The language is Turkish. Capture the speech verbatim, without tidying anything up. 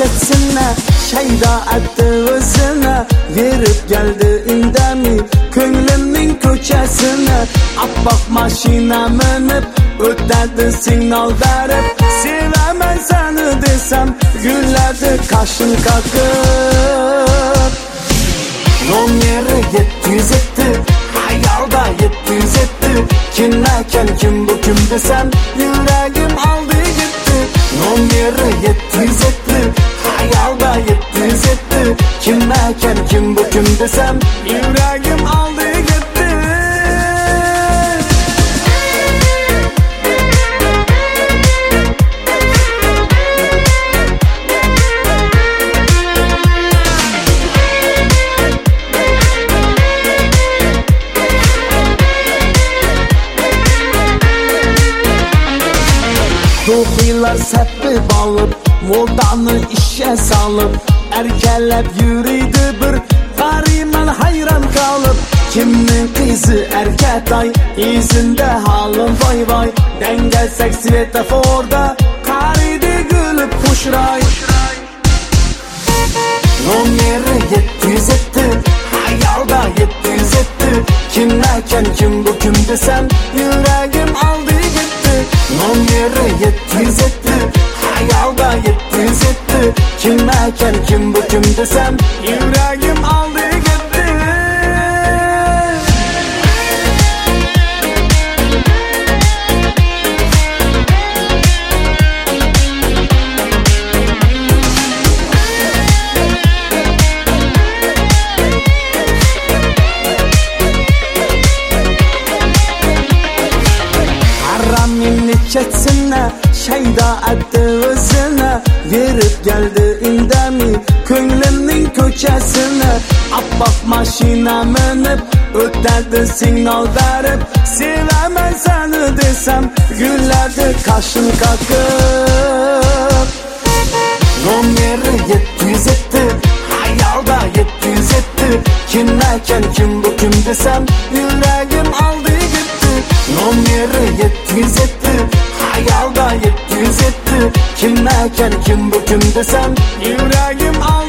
neçesine şeyda etti özüne, verip geldi indemi könglimning ko'chasine. Abbaq mashina minib o'tadi signal berib, sevaman seni desem güllerdi kaşın kakıp. Nomeri yetti yüz etti, hayalda yetti yüz etti. Kimlerken kim bu kim desem yüreğim aldı gitti. Nomeri yetti yüz etti, hayalda yetti yüz etti. Kimlerken kim bu kim desem yüreğim aldı gitti. Ruhiler sepip alıp, modanı işe salıp, erkelep yürüydü bir gariman hayran kalıp. Kimnin kızı erkek ay, izinde halım vay vay. Dengelsek svetoforda, karidi gülüp kuşray. Nomeri yetti yüz etti, hayalda yetti yüz etti. Kimlerken kim bu kim desem yüreğim aldı gitti. Nomeri yetti yüz etti, hayalda yetti yüz etti. Kimlerken kim bu kim desem yüreğim aldı gitti. Neçesine şeyda etti özüne, verip geldi indemi könglimning ko'chasine. Abbaq mashina minib o'tadi signal berib, sevaman seni desem güllerdi kaşın kakıp. Nomeri yetti yüz etti, hayalda yetti yüz etti. Kimlerken kim bu kim desem yüreğim aldı gitti. Nomeri yetti yüz etti, hayalda yetti yüz etti. Kimlerken kim bu kim desem yüreğim aldı.